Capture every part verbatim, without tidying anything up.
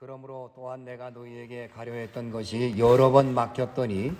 그러므로 또한 내가 너희에게 가려 했던 것이 여러 번 막혔더니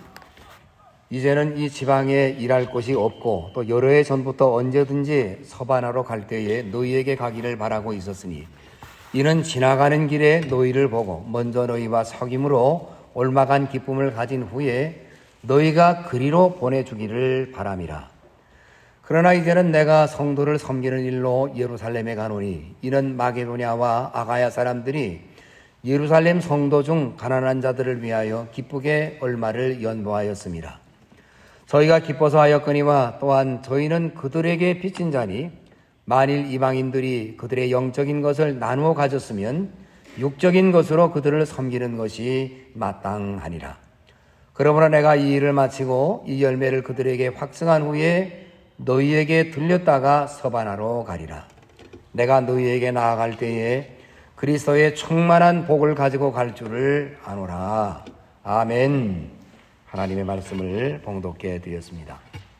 이제는 이 지방에 일할 곳이 없고 또 여러 해 전부터 언제든지 서바나로 갈 때에 너희에게 가기를 바라고 있었으니 이는 지나가는 길에 너희를 보고 먼저 너희와 사귐으로 올마간 기쁨을 가진 후에 너희가 그리로 보내주기를 바람이라. 그러나 이제는 내가 성도를 섬기는 일로 예루살렘에 가노니 이는 마게도냐와 아가야 사람들이 예루살렘 성도 중 가난한 자들을 위하여 기쁘게 얼마를 연보하였습니다. 저희가 기뻐서 하였거니와 또한 저희는 그들에게 빚진 자니 만일 이방인들이 그들의 영적인 것을 나누어 가졌으면 육적인 것으로 그들을 섬기는 것이 마땅하니라. 그러므로 내가 이 일을 마치고 이 열매를 그들에게 확증한 후에 너희에게 들렸다가 서바나로 가리라. 내가 너희에게 나아갈 때에 그리스도의 충만한 복을 가지고 갈 줄을 아노라. 아멘. 하나님의 말씀을 봉독해 드렸습니다.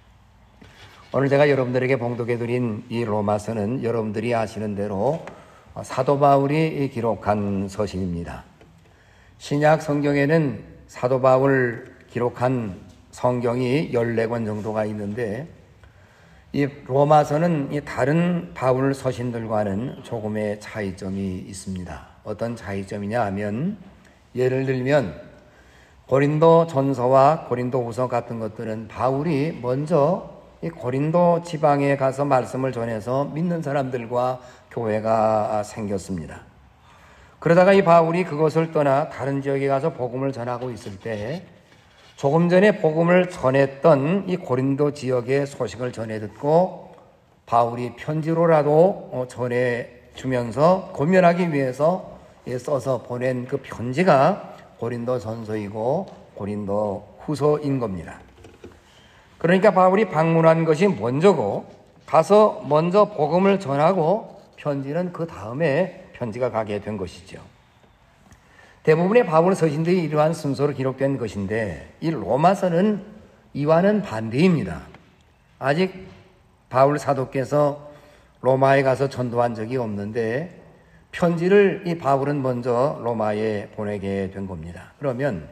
오늘 제가 여러분들에게 봉독해 드린 이 로마서는 여러분들이 아시는 대로 사도 바울이 기록한 서신입니다. 신약 성경에는 사도 바울 기록한 성경이 열네 권 정도가 있는데 이 로마서는 이 다른 바울 서신들과는 조금의 차이점이 있습니다. 어떤 차이점이냐 하면 예를 들면 고린도 전서와 고린도 후서 같은 것들은 바울이 먼저 이 고린도 지방에 가서 말씀을 전해서 믿는 사람들과 교회가 생겼습니다. 그러다가 이 바울이 그것을 떠나 다른 지역에 가서 복음을 전하고 있을 때 조금 전에 복음을 전했던 이 고린도 지역의 소식을 전해 듣고 바울이 편지로라도 전해주면서 고면하기 위해서 써서 보낸 그 편지가 고린도 전서이고 고린도 후서인 겁니다. 그러니까 바울이 방문한 것이 먼저고 가서 먼저 복음을 전하고 편지는 그 다음에 편지가 가게 된 것이죠. 대부분의 바울 서신들이 이러한 순서로 기록된 것인데 이 로마서는 이와는 반대입니다. 아직 바울 사도께서 로마에 가서 전도한 적이 없는데 편지를 이 바울은 먼저 로마에 보내게 된 겁니다. 그러면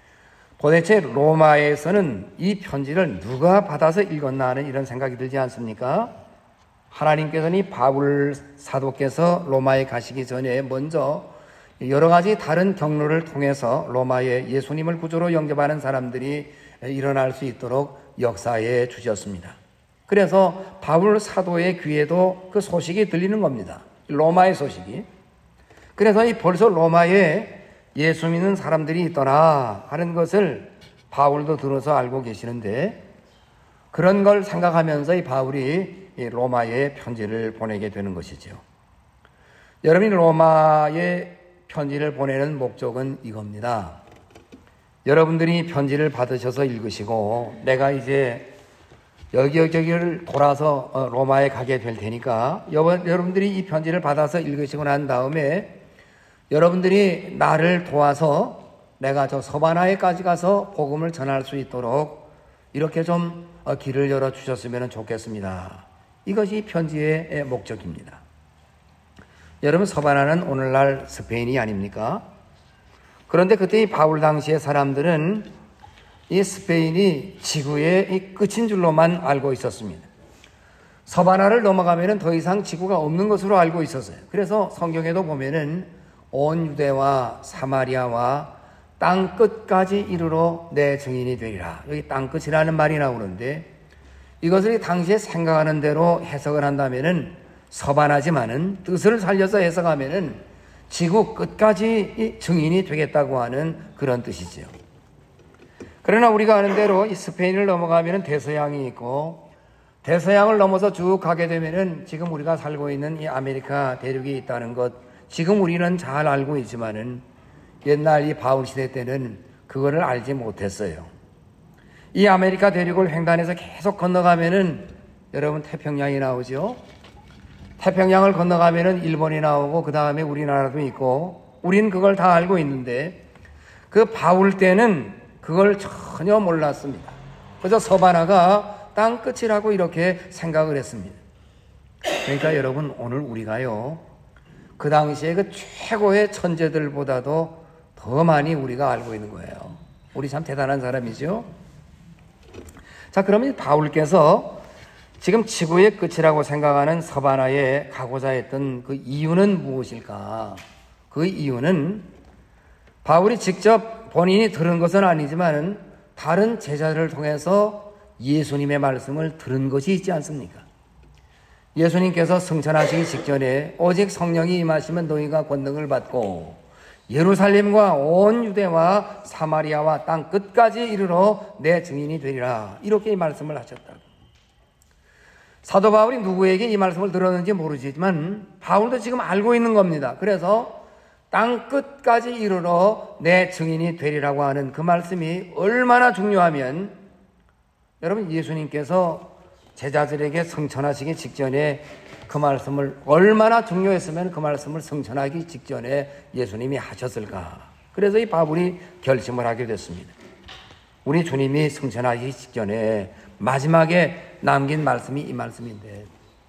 도대체 로마에서는 이 편지를 누가 받아서 읽었나 하는 이런 생각이 들지 않습니까? 하나님께서는 이 바울 사도께서 로마에 가시기 전에 먼저 여러 가지 다른 경로를 통해서 로마에 예수님을 구주로 영접하는 사람들이 일어날 수 있도록 역사해 주셨습니다. 그래서 바울 사도의 귀에도 그 소식이 들리는 겁니다. 로마의 소식이. 그래서 이 벌써 로마에 예수 믿는 사람들이 있더라 하는 것을 바울도 들어서 알고 계시는데 그런 걸 생각하면서 이 바울이 이 로마에 편지를 보내게 되는 것이죠. 여러분이 로마에 편지를 보내는 목적은 이겁니다. 여러분들이 편지를 받으셔서 읽으시고 내가 이제 여기저기를 돌아서 로마에 가게 될 테니까 여러분들이 이 편지를 받아서 읽으시고 난 다음에 여러분들이 나를 도와서 내가 저 서바나에까지 가서 복음을 전할 수 있도록 이렇게 좀 길을 열어주셨으면 좋겠습니다. 이것이 편지의 목적입니다. 여러분, 서바나는 오늘날 스페인이 아닙니까? 그런데 그때 이 바울 당시의 사람들은 이 스페인이 지구의 이 끝인 줄로만 알고 있었습니다. 서바나를 넘어가면 더 이상 지구가 없는 것으로 알고 있었어요. 그래서 성경에도 보면은 온 유대와 사마리아와 땅 끝까지 이르러 내 증인이 되리라. 여기 땅 끝이라는 말이 나오는데 이것을 당시에 생각하는 대로 해석을 한다면은 서바나지만은 뜻을 살려서 해석하면은 지구 끝까지 증인이 되겠다고 하는 그런 뜻이죠. 그러나 우리가 아는 대로 이 스페인을 넘어가면은 대서양이 있고 대서양을 넘어서 쭉 가게 되면은 지금 우리가 살고 있는 이 아메리카 대륙이 있다는 것 지금 우리는 잘 알고 있지만은 옛날 이 바울 시대 때는 그거를 알지 못했어요. 이 아메리카 대륙을 횡단해서 계속 건너가면은 여러분 태평양이 나오죠. 태평양을 건너가면은 일본이 나오고 그 다음에 우리나라도 있고 우린 그걸 다 알고 있는데 그 바울 때는 그걸 전혀 몰랐습니다. 그래서 서바나가 땅 끝이라고 이렇게 생각을 했습니다. 그러니까 여러분 오늘 우리가요 그 당시에 그 최고의 천재들보다도 더 많이 우리가 알고 있는 거예요. 우리 참 대단한 사람이죠. 자, 그러면 바울께서 지금 지구의 끝이라고 생각하는 서바나에 가고자 했던 그 이유는 무엇일까? 그 이유는 바울이 직접 본인이 들은 것은 아니지만 다른 제자들을 통해서 예수님의 말씀을 들은 것이 있지 않습니까? 예수님께서 승천하시기 직전에 오직 성령이 임하시면 너희가 권능을 받고 예루살렘과 온 유대와 사마리아와 땅 끝까지 이르러 내 증인이 되리라, 이렇게 이 말씀을 하셨다고. 사도 바울이 누구에게 이 말씀을 들었는지 모르지만 바울도 지금 알고 있는 겁니다. 그래서 땅 끝까지 이르러 내 증인이 되리라고 하는 그 말씀이 얼마나 중요하면, 여러분, 예수님께서 제자들에게 승천하시기 직전에 그 말씀을 얼마나 중요했으면 그 말씀을 승천하기 직전에 예수님이 하셨을까. 그래서 이 바울이 결심을 하게 됐습니다. 우리 주님이 승천하기 직전에 마지막에 남긴 말씀이 이 말씀인데,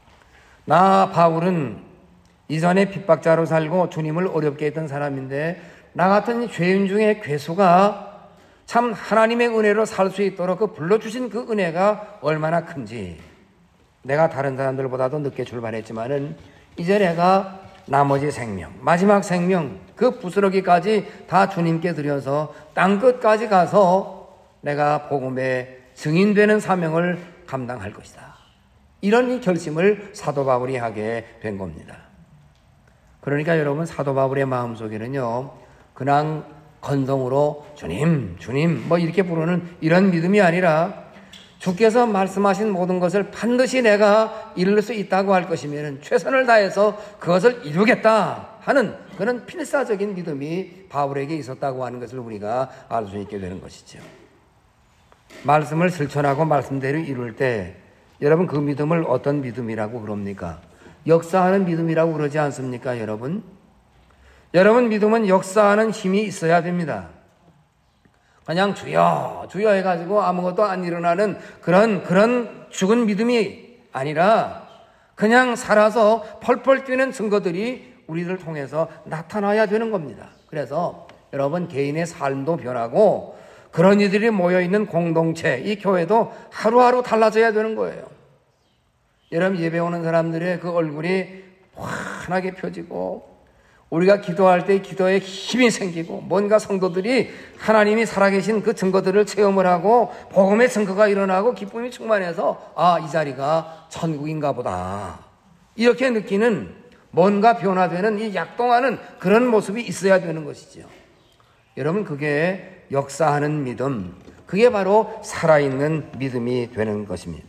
나 바울은 이전에 핍박자로 살고 주님을 어렵게 했던 사람인데 나 같은 죄인 중에 괴수가 참 하나님의 은혜로 살 수 있도록 그 불러주신 그 은혜가 얼마나 큰지, 내가 다른 사람들보다도 늦게 출발했지만은 이제 내가 나머지 생명, 마지막 생명, 그 부스러기까지 다 주님께 드려서 땅 끝까지 가서 내가 복음의 증인되는 사명을 감당할 것이다. 이런 이 결심을 사도 바울이 하게 된 겁니다. 그러니까 여러분, 사도 바울의 마음속에는요, 그냥 건성으로 주님, 주님 뭐 이렇게 부르는 이런 믿음이 아니라 주께서 말씀하신 모든 것을 반드시 내가 이룰 수 있다고 할 것이면 최선을 다해서 그것을 이루겠다 하는 그런 필사적인 믿음이 바울에게 있었다고 하는 것을 우리가 알 수 있게 되는 것이죠. 말씀을 실천하고 말씀대로 이룰 때 여러분, 그 믿음을 어떤 믿음이라고 그럽니까? 역사하는 믿음이라고 그러지 않습니까, 여러분? 여러분, 믿음은 역사하는 힘이 있어야 됩니다. 그냥 주여 주여 해가지고 아무것도 안 일어나는 그런 그런 죽은 믿음이 아니라 그냥 살아서 펄펄 뛰는 증거들이 우리를 통해서 나타나야 되는 겁니다. 그래서 여러분, 개인의 삶도 변하고 그런 이들이 모여있는 공동체, 이 교회도 하루하루 달라져야 되는 거예요. 여러분, 예배 오는 사람들의 그 얼굴이 환하게 펴지고 우리가 기도할 때 기도에 힘이 생기고 뭔가 성도들이 하나님이 살아계신 그 증거들을 체험을 하고 복음의 증거가 일어나고 기쁨이 충만해서 아, 이 자리가 천국인가 보다, 이렇게 느끼는 뭔가 변화되는 이 약동하는 그런 모습이 있어야 되는 것이죠. 여러분, 그게 역사하는 믿음, 그게 바로 살아있는 믿음이 되는 것입니다.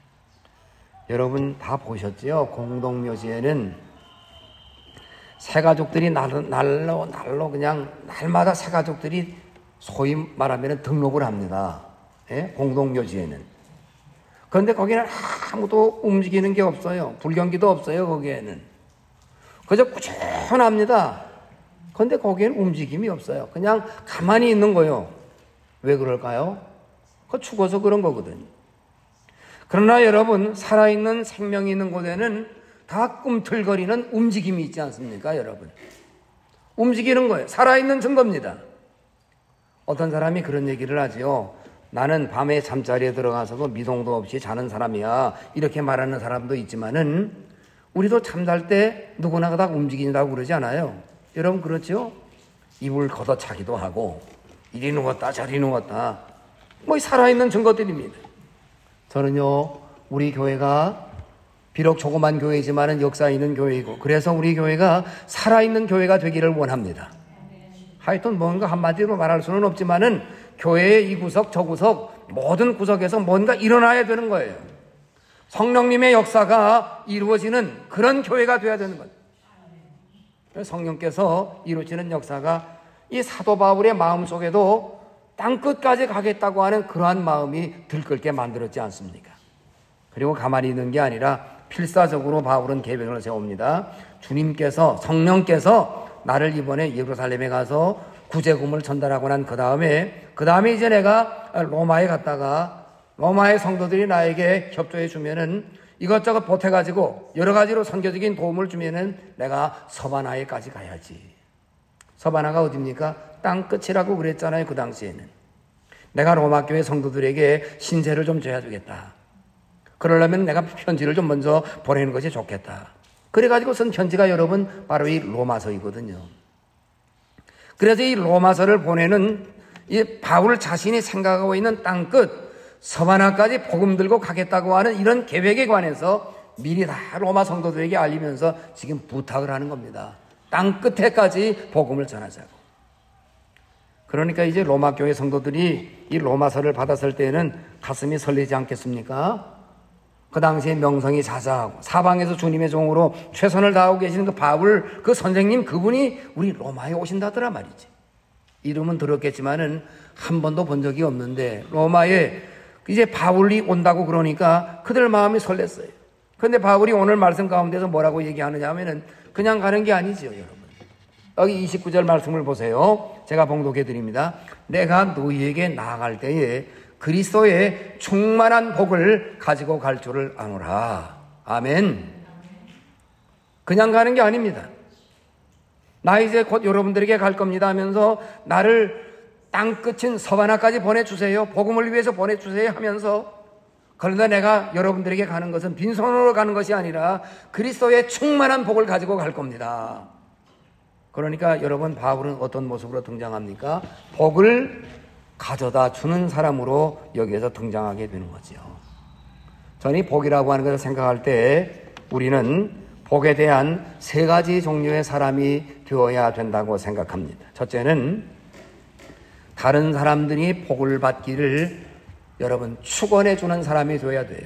여러분 다 보셨죠? 공동묘지에는 새가족들이 날로, 날로, 날로 그냥 날마다 새가족들이 소위 말하면 등록을 합니다. 예? 공동묘지에는. 그런데 거기는 아무도 움직이는 게 없어요. 불경기도 없어요, 거기에는. 그저 꾸준합니다. 그런데 거기에는 움직임이 없어요. 그냥 가만히 있는 거예요. 왜 그럴까요? 그거 죽어서 그런 거거든요. 그러나 여러분, 살아있는 생명이 있는 곳에는 다 꿈틀거리는 움직임이 있지 않습니까, 여러분? 움직이는 거예요. 살아있는 증거입니다. 어떤 사람이 그런 얘기를 하지요. 나는 밤에 잠자리에 들어가서도 미동도 없이 자는 사람이야, 이렇게 말하는 사람도 있지만은 우리도 잠잘 때 누구나 다 움직인다고 그러지 않아요? 여러분, 그렇죠? 이불 걷어차기도 하고 이리 누웠다 저리 누웠다, 뭐 살아있는 증거들입니다. 저는요, 우리 교회가 비록 조그만 교회이지만 역사 있는 교회이고, 그래서 우리 교회가 살아있는 교회가 되기를 원합니다. 하여튼 뭔가 한마디로 말할 수는 없지만은 교회의 이 구석 저 구석 모든 구석에서 뭔가 일어나야 되는 거예요. 성령님의 역사가 이루어지는 그런 교회가 되어야 되는 거예요. 성령께서 이루어지는 역사가 이 사도 바울의 마음속에도 땅끝까지 가겠다고 하는 그러한 마음이 들끓게 만들었지 않습니까? 그리고 가만히 있는 게 아니라 필사적으로 바울은 계획을 세웁니다. 주님께서, 성령께서 나를 이번에 예루살렘에 가서 구제금을 전달하고 난 그 다음에 그 다음에 이제 내가 로마에 갔다가 로마의 성도들이 나에게 협조해 주면은 이것저것 보태가지고 여러 가지로 선교적인 도움을 주면은 내가 서바나에까지 가야지. 서바나가 어딥니까? 땅끝이라고 그랬잖아요. 그 당시에는. 내가 로마 교회 성도들에게 신세를 좀 져야 되겠다. 그러려면 내가 편지를 좀 먼저 보내는 것이 좋겠다. 그래가지고 쓴 편지가 여러분 바로 이 로마서이거든요. 그래서 이 로마서를 보내는 이 바울 자신이 생각하고 있는 땅끝 서바나까지 복음 들고 가겠다고 하는 이런 계획에 관해서 미리 다 로마 성도들에게 알리면서 지금 부탁을 하는 겁니다. 땅끝에까지 복음을 전하자고. 그러니까 이제 로마 교회 성도들이 이 로마서를 받았을 때는 가슴이 설레지 않겠습니까? 그 당시에 명성이 자자하고 사방에서 주님의 종으로 최선을 다하고 계시는 그 바울 그 선생님 그분이 우리 로마에 오신다더라 말이지. 이름은 들었겠지만은 한 번도 본 적이 없는데 로마에 이제 바울이 온다고 그러니까 그들 마음이 설렜어요. 그런데 바울이 오늘 말씀 가운데서 뭐라고 얘기하느냐 하면은 그냥 가는 게 아니죠, 여러분. 여기 이십구 절 말씀을 보세요. 제가 봉독해 드립니다. 내가 너희에게 나아갈 때에 그리스도의 충만한 복을 가지고 갈 줄을 아노라. 아멘. 그냥 가는 게 아닙니다. 나 이제 곧 여러분들에게 갈 겁니다 하면서 나를 땅끝인 서바나까지 보내주세요. 복음을 위해서 보내주세요 하면서 그런데 내가 여러분들에게 가는 것은 빈손으로 가는 것이 아니라 그리스도의 충만한 복을 가지고 갈 겁니다. 그러니까 여러분 바울은 어떤 모습으로 등장합니까? 복을 가져다 주는 사람으로 여기에서 등장하게 되는 거죠. 저는 이 복이라고 하는 것을 생각할 때 우리는 복에 대한 세 가지 종류의 사람이 되어야 된다고 생각합니다. 첫째는 다른 사람들이 복을 받기를 여러분 축원해 주는 사람이 되어야 돼요.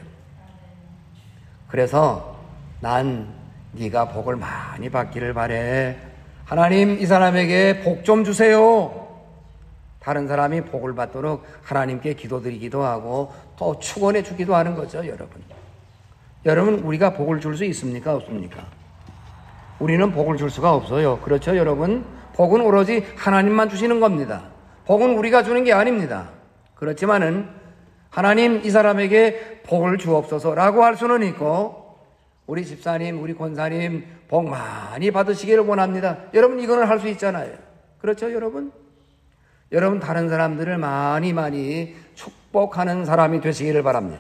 그래서 난 네가 복을 많이 받기를 바래. 하나님 이 사람에게 복 좀 주세요. 다른 사람이 복을 받도록 하나님께 기도드리기도 하고 또 축원해 주기도 하는 거죠, 여러분. 여러분 우리가 복을 줄 수 있습니까? 없습니까? 우리는 복을 줄 수가 없어요. 그렇죠, 여러분? 복은 오로지 하나님만 주시는 겁니다. 복은 우리가 주는 게 아닙니다. 그렇지만은 하나님 이 사람에게 복을 주옵소서라고 할 수는 있고 우리 집사님, 우리 권사님 복 많이 받으시기를 원합니다. 여러분 이거는 할 수 있잖아요. 그렇죠, 여러분? 여러분 다른 사람들을 많이 많이 축복하는 사람이 되시기를 바랍니다.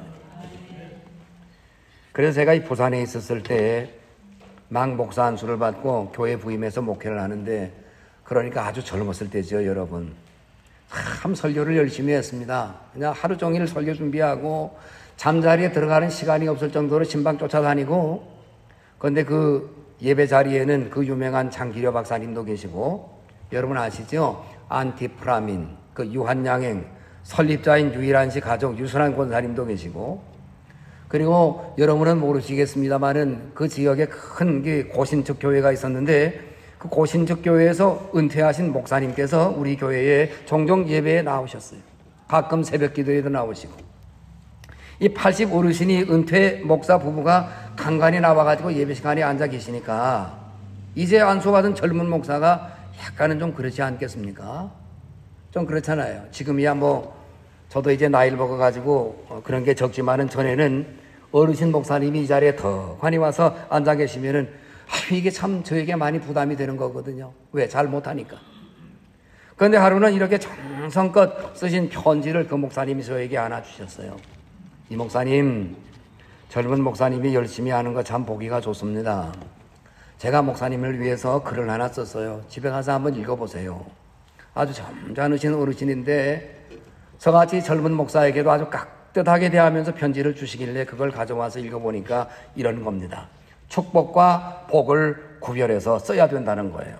그래서 제가 이 부산에 있었을 때 막 목사 안수를 받고 교회 부임해서 목회를 하는데 그러니까 아주 젊었을 때죠, 여러분. 참 설교를 열심히 했습니다. 그냥 하루 종일 설교 준비하고 잠자리에 들어가는 시간이 없을 정도로 신방 쫓아다니고 그런데 그 예배 자리에는 그 유명한 장기려 박사님도 계시고 여러분 아시죠? 안티프라민, 그 유한양행 설립자인 유일한시 가족 유순환 권사님도 계시고 그리고 여러분은 모르시겠습니다만은 그 지역에 큰 고신측 교회가 있었는데 그 고신측 교회에서 은퇴하신 목사님께서 우리 교회에 종종 예배에 나오셨어요. 가끔 새벽 기도에도 나오시고 이 팔십 어르신이 은퇴 목사 부부가 간간히 나와가지고 예배 시간에 앉아 계시니까 이제 안수받은 젊은 목사가 약간은 좀 그렇지 않겠습니까? 좀 그렇잖아요. 지금이야 뭐 저도 이제 나이를 먹어가지고 그런 게 적지만은 전에는 어르신 목사님이 이 자리에 더 많이 와서 앉아 계시면은 아, 이게 참 저에게 많이 부담이 되는 거거든요. 왜? 잘 못하니까. 그런데 하루는 이렇게 정성껏 쓰신 편지를 그 목사님이 저에게 하나 주셨어요. 이 목사님, 젊은 목사님이 열심히 하는 거 참 보기가 좋습니다. 제가 목사님을 위해서 글을 하나 썼어요. 집에 가서 한번 읽어보세요. 아주 점잖으신 어르신인데 저같이 젊은 목사에게도 아주 깍듯하게 대하면서 편지를 주시길래 그걸 가져와서 읽어보니까 이런 겁니다. 축복과 복을 구별해서 써야 된다는 거예요.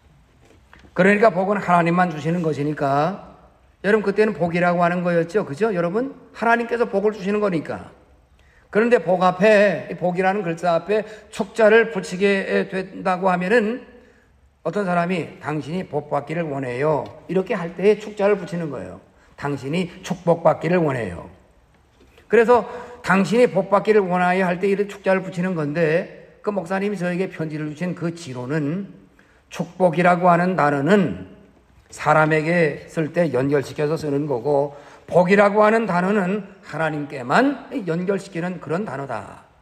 그러니까 복은 하나님만 주시는 것이니까 여러분 그때는 복이라고 하는 거였죠. 그죠? 여러분 하나님께서 복을 주시는 거니까. 그런데 복 앞에 복이라는 글자 앞에 축자를 붙이게 된다고 하면은 어떤 사람이 당신이 복 받기를 원해요. 이렇게 할 때에 축자를 붙이는 거예요. 당신이 축복받기를 원해요. 그래서 당신이 복 받기를 원하여 할 때 이렇게 축자를 붙이는 건데 그 목사님이 저에게 편지를 주신 그 지로는 축복이라고 하는 단어는 사람에게 쓸 때 연결시켜서 쓰는 거고 복이라고 하는 단어는 하나님께만 연결시키는 그런 단어다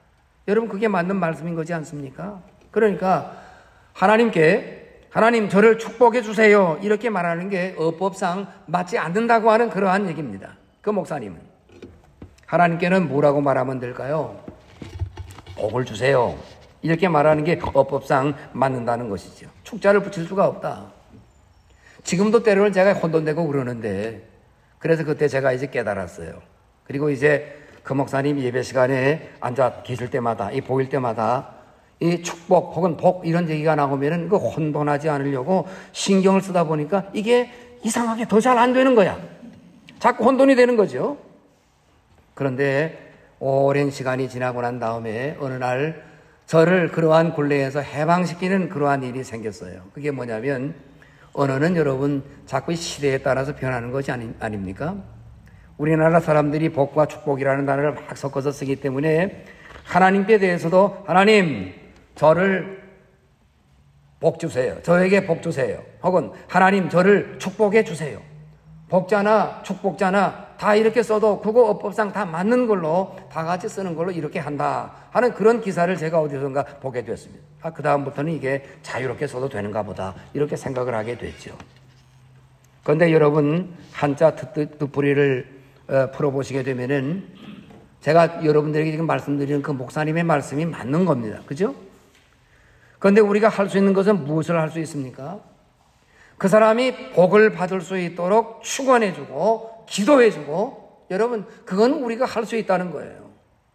여러분 그게 맞는 말씀인 거지 않습니까? 그러니까 하나님께 하나님 저를 축복해 주세요 이렇게 말하는 게 어법상 맞지 않는다고 하는 그러한 얘기입니다. 그 목사님은 하나님께는 뭐라고 말하면 될까요? 복을 주세요 이렇게 말하는 게 어법상 맞는다는 것이죠. 축자를 붙일 수가 없다. 지금도 때로는 제가 혼돈되고 그러는데 그래서 그때 제가 이제 깨달았어요. 그리고 이제 그 목사님 예배 시간에 앉아 계실 때마다 이 보일 때마다 이 축복 혹은 복 이런 얘기가 나오면은 그 혼돈하지 않으려고 신경을 쓰다 보니까 이게 이상하게 더 잘 안 되는 거야. 자꾸 혼돈이 되는 거죠. 그런데 오랜 시간이 지나고 난 다음에 어느 날 저를 그러한 굴레에서 해방시키는 그러한 일이 생겼어요. 그게 뭐냐면 언어는 여러분 자꾸 시대에 따라서 변하는 것이 아니, 아닙니까? 우리나라 사람들이 복과 축복이라는 단어를 막 섞어서 쓰기 때문에 하나님께 대해서도 하나님 저를 복 주세요. 저에게 복 주세요. 혹은 하나님 저를 축복해 주세요. 복자나 축복자나 다 이렇게 써도 그거 어법상 다 맞는 걸로 다 같이 쓰는 걸로 이렇게 한다 하는 그런 기사를 제가 어디선가 보게 됐습니다. 아, 그 다음부터는 이게 자유롭게 써도 되는가 보다 이렇게 생각을 하게 됐죠. 그런데 여러분 한자 뜻풀이를 어, 풀어보시게 되면은 제가 여러분들에게 지금 말씀드리는 그 목사님의 말씀이 맞는 겁니다. 그죠? 그런데 우리가 할 수 있는 것은 무엇을 할 수 있습니까? 그 사람이 복을 받을 수 있도록 축원해주고 기도해주고 여러분 그건 우리가 할 수 있다는 거예요.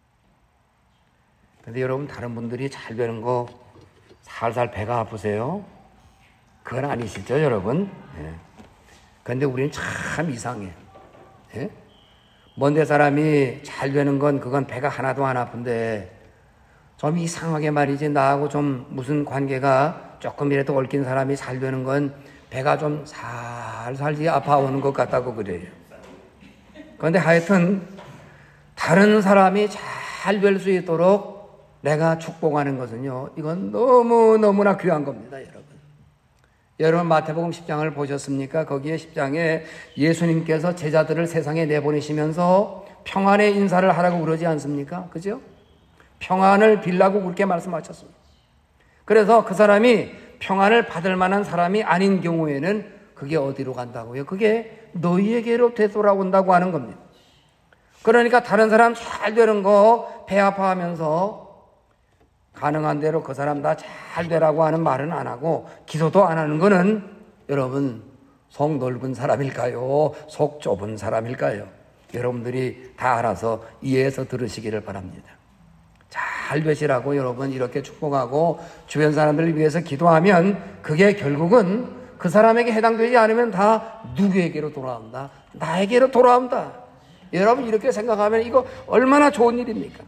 그런데 여러분 다른 분들이 잘 되는 거 살살 배가 아프세요? 그건 아니시죠 여러분? 예. 그런데 우리는 참 이상해. 예? 먼데 사람이 잘 되는 건 그건 배가 하나도 안 아픈데 좀 이상하게 말이지 나하고 좀 무슨 관계가 조금이라도 얽힌 사람이 잘 되는 건 배가 좀 살살 아파오는 것 같다고 그래요. 그런데 하여튼 다른 사람이 잘 될 수 있도록 내가 축복하는 것은요 이건 너무너무나 귀한 겁니다. 여러분 여러분 마태복음 십 장을 보셨습니까? 거기에 십 장에 예수님께서 제자들을 세상에 내보내시면서 평안의 인사를 하라고 그러지 않습니까? 그죠? 평안을 빌라고 그렇게 말씀하셨습니다. 그래서 그 사람이 평안을 받을 만한 사람이 아닌 경우에는 그게 어디로 간다고요? 그게 너희에게로 되돌아온다고 하는 겁니다. 그러니까 다른 사람 잘 되는 거 배 아파하면서 가능한 대로 그 사람 다 잘 되라고 하는 말은 안 하고 기도도 안 하는 거는 여러분 속 넓은 사람일까요? 속 좁은 사람일까요? 여러분들이 다 알아서 이해해서 들으시기를 바랍니다. 잘 되시라고 여러분 이렇게 축복하고 주변 사람들을 위해서 기도하면 그게 결국은 그 사람에게 해당되지 않으면 다 누구에게로 돌아온다? 나에게로 돌아온다. 여러분 이렇게 생각하면 이거 얼마나 좋은 일입니까?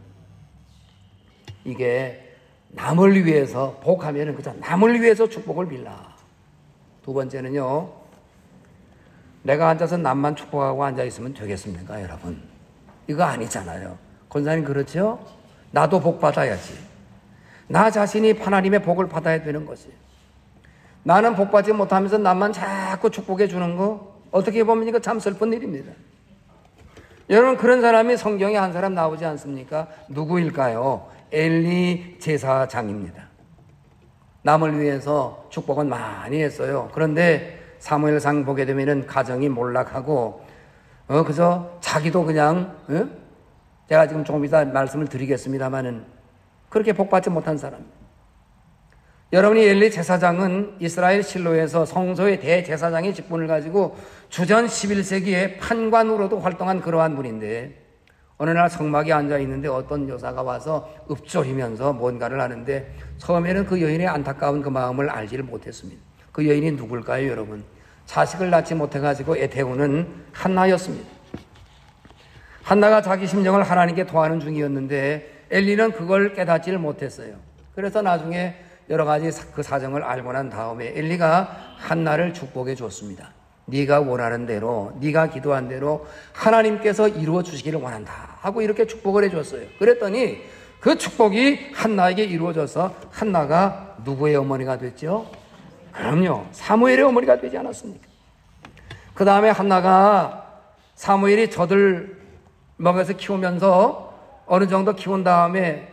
이게 남을 위해서 복하면은 그죠? 남을 위해서 축복을 빌라. 두 번째는요. 내가 앉아서 남만 축복하고 앉아 있으면 되겠습니까, 여러분? 이거 아니잖아요. 권사님 그렇죠? 나도 복 받아야지. 나 자신이 하나님의 복을 받아야 되는 거지. 나는 복 받지 못하면서 남만 자꾸 축복해 주는 거 어떻게 보면 이거 참 슬픈 일입니다. 여러분 그런 사람이 성경에 한 사람 나오지 않습니까? 누구일까요? 엘리 제사장입니다. 남을 위해서 축복은 많이 했어요. 그런데 사무엘상 보게 되면은 가정이 몰락하고 어 그저 자기도 그냥 어? 제가 지금 조금 이따 말씀을 드리겠습니다만은 그렇게 복받지 못한 사람. 여러분이 엘리 제사장은 이스라엘 실로에서 성소의 대제사장의 직분을 가지고 주전 십일 세기에 판관으로도 활동한 그러한 분인데 어느 날 성막에 앉아 있는데 어떤 여사가 와서 읊조리면서 뭔가를 하는데 처음에는 그 여인의 안타까운 그 마음을 알지를 못했습니다. 그 여인이 누굴까요, 여러분? 자식을 낳지 못해가지고 애태우는 한나였습니다. 한나가 자기 심정을 하나님께 토하는 중이었는데 엘리는 그걸 깨닫지를 못했어요. 그래서 나중에 여러 가지 그 사정을 알고 난 다음에 엘리가 한나를 축복해 줬습니다. 네가 원하는 대로, 네가 기도한 대로 하나님께서 이루어 주시기를 원한다 하고 이렇게 축복을 해줬어요. 그랬더니 그 축복이 한나에게 이루어져서 한나가 누구의 어머니가 됐죠? 그럼요, 사무엘의 어머니가 되지 않았습니까? 그 다음에 한나가 사무엘이 젖을 먹여서 키우면서 어느 정도 키운 다음에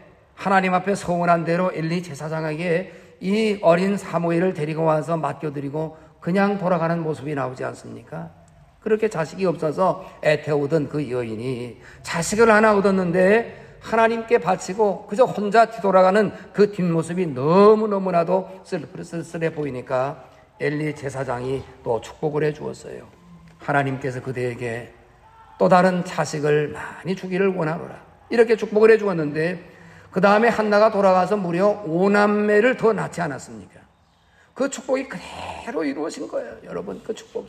하나님 앞에 서운한 대로 엘리 제사장에게 이 어린 사무엘을 데리고 와서 맡겨드리고 그냥 돌아가는 모습이 나오지 않습니까? 그렇게 자식이 없어서 애태우던 그 여인이 자식을 하나 얻었는데 하나님께 바치고 그저 혼자 뒤돌아가는 그 뒷모습이 너무너무나도 쓸쓸해 보이니까 엘리 제사장이 또 축복을 해 주었어요. 하나님께서 그대에게 또 다른 자식을 많이 주기를 원하노라, 이렇게 축복을 해 주었는데 그 다음에 한나가 돌아가서 무려 오남매를 더 낳지 않았습니까? 그 축복이 그대로 이루어진 거예요. 여러분, 그 축복이.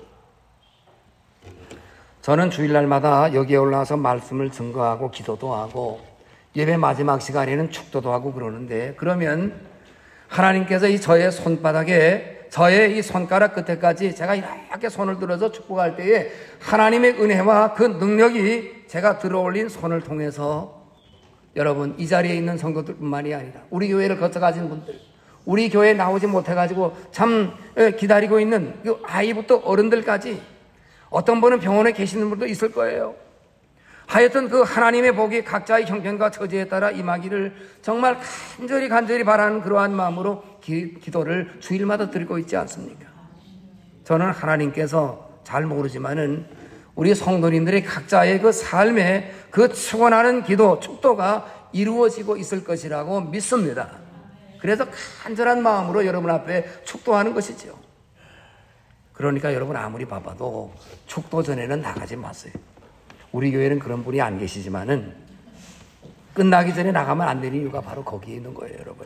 저는 주일날마다 여기에 올라와서 말씀을 증거하고 기도도 하고 예배 마지막 시간에는 축도도 하고 그러는데, 그러면 하나님께서 이 저의 손바닥에 저의 이 손가락 끝에까지 제가 이렇게 손을 들어서 축복할 때에 하나님의 은혜와 그 능력이 제가 들어올린 손을 통해서 여러분, 이 자리에 있는 성도들뿐만이 아니라 우리 교회를 거쳐가신 분들, 우리 교회에 나오지 못해가지고 참 기다리고 있는 그 아이부터 어른들까지, 어떤 분은 병원에 계시는 분도 있을 거예요. 하여튼 그 하나님의 복이 각자의 형편과 처지에 따라 임하기를 정말 간절히 간절히 바라는 그러한 마음으로 기, 기도를 주일마다 드리고 있지 않습니까? 저는 하나님께서 잘 모르지만은 우리 성도님들의 각자의 그 삶에 그 축원하는 기도, 축도가 이루어지고 있을 것이라고 믿습니다. 그래서 간절한 마음으로 여러분 앞에 축도하는 것이죠. 그러니까 여러분, 아무리 바빠도 축도 전에는 나가지 마세요. 우리 교회는 그런 분이 안 계시지만은 끝나기 전에 나가면 안 되는 이유가 바로 거기에 있는 거예요, 여러분.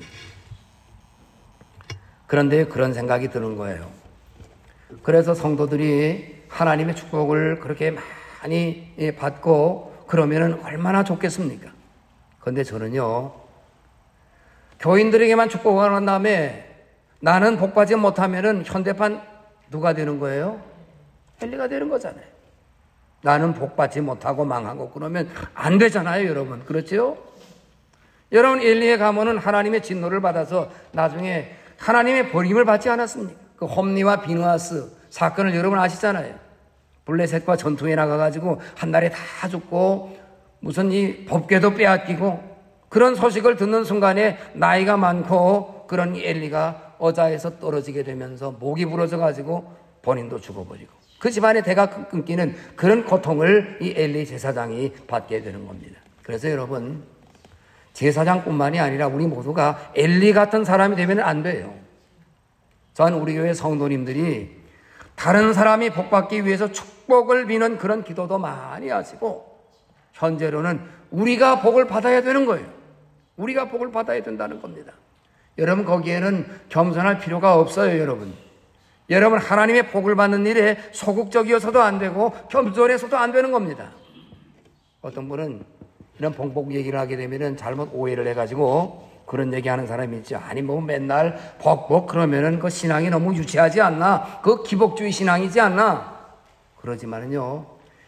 그런데 그런 생각이 드는 거예요. 그래서 성도들이 하나님의 축복을 그렇게 많이 받고 그러면은 얼마나 좋겠습니까? 그런데 저는요, 교인들에게만 축복을 한 다음에 나는 복받지 못하면은 현대판 누가 되는 거예요? 엘리가 되는 거잖아요. 나는 복받지 못하고 망하고 그러면 안 되잖아요, 여러분. 그렇죠? 여러분, 엘리에 가면은 하나님의 진노를 받아서 나중에 하나님의 버림을 받지 않았습니까? 그 홈리와 비누아스 사건을 여러분 아시잖아요. 블레셋과 전투에 나가가지고 한 달에 다 죽고 무슨 이 법궤도 빼앗기고, 그런 소식을 듣는 순간에 나이가 많고 그런 엘리가 어자에서 떨어지게 되면서 목이 부러져가지고 본인도 죽어버리고 그 집안의 대가 끊기는 그런 고통을 이 엘리 제사장이 받게 되는 겁니다. 그래서 여러분, 제사장뿐만이 아니라 우리 모두가 엘리 같은 사람이 되면 안 돼요. 저는 우리 교회 성도님들이 다른 사람이 복받기 위해서 축복을 비는 그런 기도도 많이 하시고, 현재로는 우리가 복을 받아야 되는 거예요. 우리가 복을 받아야 된다는 겁니다. 여러분, 거기에는 겸손할 필요가 없어요, 여러분. 여러분, 하나님의 복을 받는 일에 소극적이어서도 안 되고 겸손해서도 안 되는 겁니다. 어떤 분은 이런 복복 얘기를 하게 되면은 잘못 오해를 해가지고 그런 얘기하는 사람이 있죠. 아니 뭐 맨날 복복 그러면은 그 신앙이 너무 유치하지 않나? 그 기복주의 신앙이지 않나? 그러지만은요,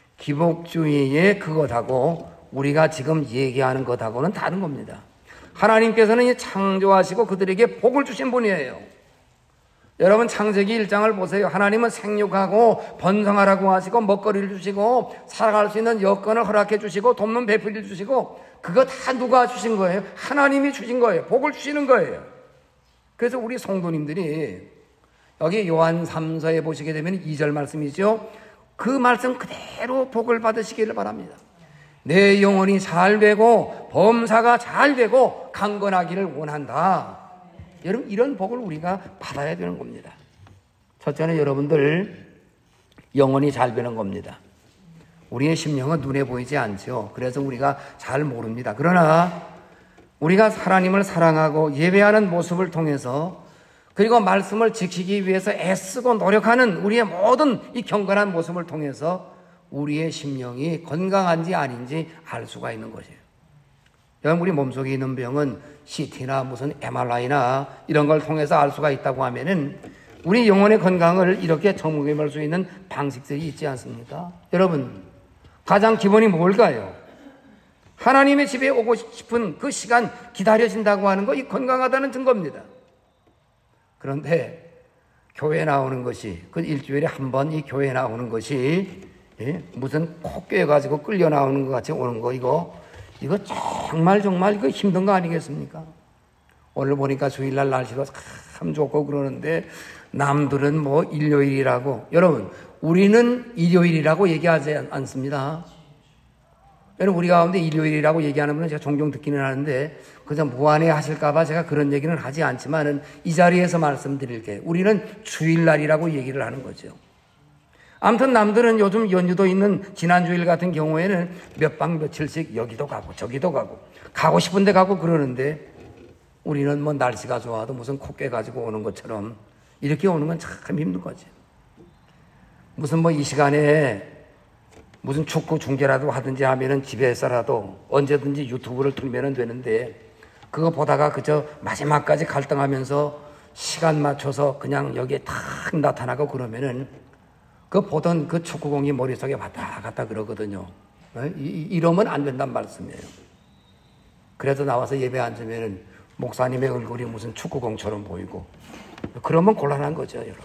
기복주의의 그것하고 우리가 지금 얘기하는 것하고는 다른 겁니다. 하나님께서는 창조하시고 그들에게 복을 주신 분이에요. 여러분, 창세기 일 장을 보세요. 하나님은 생육하고 번성하라고 하시고 먹거리를 주시고 살아갈 수 있는 여건을 허락해 주시고 돕는 배필을 주시고, 그거 다 누가 주신 거예요? 하나님이 주신 거예요. 복을 주시는 거예요. 그래서 우리 성도님들이 여기 요한 삼 서에 보시게 되면 이 절 말씀이죠. 그 말씀 그대로 복을 받으시기를 바랍니다. 내 영혼이 잘 되고 범사가 잘 되고 강건하기를 원한다. 여러분, 이런 복을 우리가 받아야 되는 겁니다. 첫째는 여러분들 영혼이 잘 되는 겁니다. 우리의 심령은 눈에 보이지 않죠. 그래서 우리가 잘 모릅니다. 그러나 우리가 하나님을 사랑하고 예배하는 모습을 통해서, 그리고 말씀을 지키기 위해서 애쓰고 노력하는 우리의 모든 이 경건한 모습을 통해서 우리의 심령이 건강한지 아닌지 알 수가 있는 것이에요. 여러분, 우리 몸속에 있는 병은 씨티나 무슨 엠알아이나 이런 걸 통해서 알 수가 있다고 하면은 우리 영혼의 건강을 이렇게 점검할 수 있는 방식들이 있지 않습니까? 여러분, 가장 기본이 뭘까요? 하나님의 집에 오고 싶은 그 시간 기다려진다고 하는 거, 이 건강하다는 증거입니다. 그런데 교회 나오는 것이, 그 일주일에 한 번 이 교회 나오는 것이 예? 무슨 코 꿰가지고 끌려 나오는 것 같이 오는 거, 이거 이거 정말 정말 이거 힘든 거 아니겠습니까? 오늘 보니까 주일날 날씨가 참 좋고 그러는데 남들은 뭐 일요일이라고, 여러분 우리는 일요일이라고 얘기하지 않습니다. 여러분 우리 가운데 일요일이라고 얘기하는 분은 제가 종종 듣기는 하는데 그저 무안해 하실까봐 제가 그런 얘기는 하지 않지만은 이 자리에서 말씀드릴게요. 우리는 주일날이라고 얘기를 하는 거죠. 아무튼 남들은 요즘 연휴도 있는 지난 주일 같은 경우에는 몇 박 며칠씩 여기도 가고 저기도 가고 가고 싶은 데 가고 그러는데 우리는 뭐 날씨가 좋아도 무슨 콧게 가지고 오는 것처럼 이렇게 오는 건 참 힘든 거지. 무슨 뭐 이 시간에 무슨 축구 중계라도 하든지 하면은 집에서라도 언제든지 유튜브를 틀면 되는데 그거 보다가 그저 마지막까지 갈등하면서 시간 맞춰서 그냥 여기에 탁 나타나고 그러면은 그 보던 그 축구공이 머릿속에 왔다 갔다 그러거든요. 이, 이러면 안 된단 말씀이에요. 그래서 나와서 예배 앉으면은 목사님의 얼굴이 무슨 축구공처럼 보이고 그러면 곤란한 거죠, 여러분.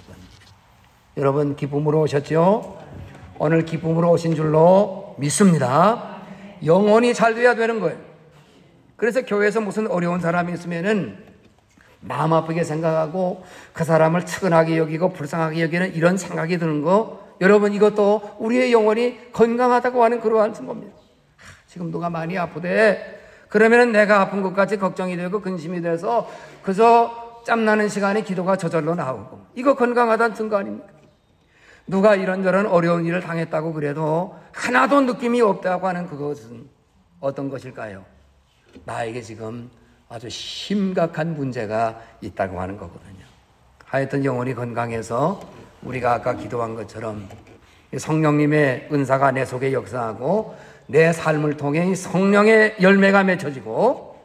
여러분 기쁨으로 오셨죠? 오늘 기쁨으로 오신 줄로 믿습니다. 영혼이 잘 돼야 되는 거예요. 그래서 교회에서 무슨 어려운 사람이 있으면은 마음 아프게 생각하고 그 사람을 측은하게 여기고 불쌍하게 여기는 이런 생각이 드는 거, 여러분 이것도 우리의 영혼이 건강하다고 하는 그러한 증거입니다. 지금 누가 많이 아프대. 그러면은 내가 아픈 것까지 걱정이 되고 근심이 돼서 그저 짬나는 시간에 기도가 저절로 나오고, 이거 건강하다는 증거 아닙니까? 누가 이런저런 어려운 일을 당했다고 그래도 하나도 느낌이 없다고 하는 그것은 어떤 것일까요? 나에게 지금 아주 심각한 문제가 있다고 하는 거거든요. 하여튼 영혼이 건강해서 우리가 아까 기도한 것처럼 성령님의 은사가 내 속에 역사하고 내 삶을 통해 성령의 열매가 맺혀지고,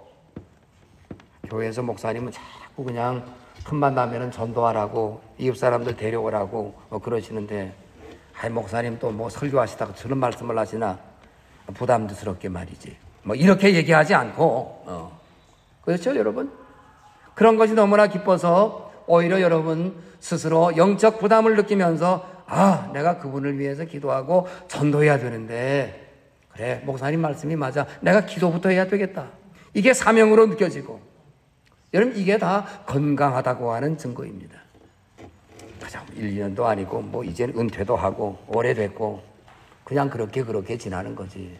교회에서 목사님은 자꾸 그냥 틈만 나면은 전도하라고 이웃 사람들 데려오라고 뭐 그러시는데, 아이 목사님 또 뭐 설교하시다가 저런 말씀을 하시나 부담스럽게 말이지. 뭐 이렇게 얘기하지 않고, 어. 그렇죠, 여러분? 그런 것이 너무나 기뻐서 오히려 여러분 스스로 영적 부담을 느끼면서 아, 내가 그분을 위해서 기도하고 전도해야 되는데, 그래, 목사님 말씀이 맞아. 내가 기도부터 해야 되겠다. 이게 사명으로 느껴지고, 여러분 이게 다 건강하다고 하는 증거입니다. 가장 일 년도 아니고 뭐 이제는 은퇴도 하고 오래됐고 그냥 그렇게 그렇게 지나는 거지.